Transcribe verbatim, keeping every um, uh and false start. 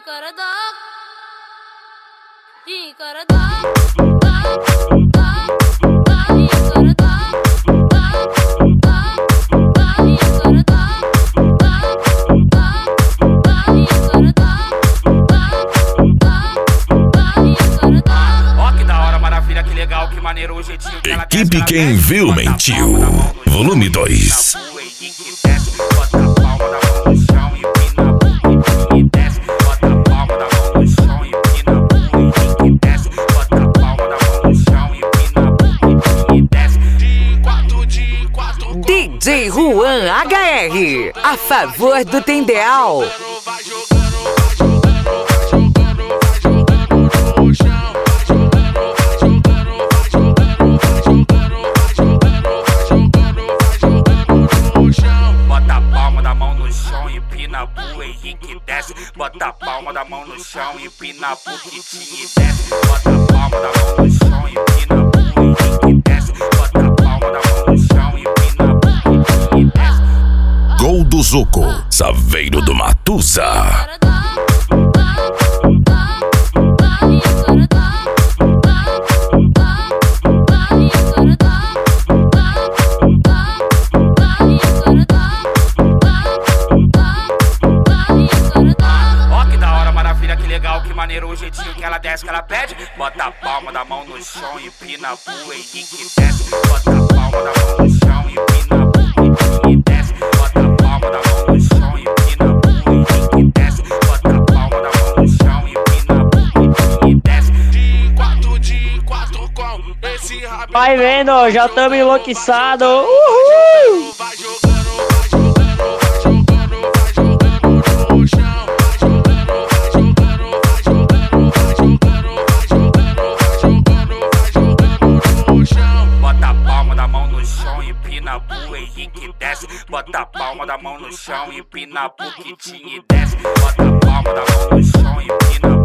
Equipe Quem Viu Mentiu, volume dois. D J Juan H R, a favor do Tendeal. Bota a palma da mão no chão e empina a buquitinha e desce. Bota a palma da mão no chão e empina a buquitinha e desce. Bota a palma da mão no chão e empina a buquitinha e desce. Gol do Zuco, Saveiro do Matuza. O jeitinho que ela desce, que ela pede. Bota a palma da mão no chão e empina a bua Henrique desce. Bota a palma da mão no chão e empina a bua e desce. Bota a palma da mão no chão e empina a bua Henrique desce. Bota a palma da mão no chão e empina a bua e desce. De quatro, de quatro com esse rabo. Vai vendo, já tamo enlouquiçado. Uhul! Vai jogando, vai jogando, vai jogando, vai jogando no chão. Bota a palma da mão no chão e empina a buquitinha e desce. Bota a palma da mão no chão e empina a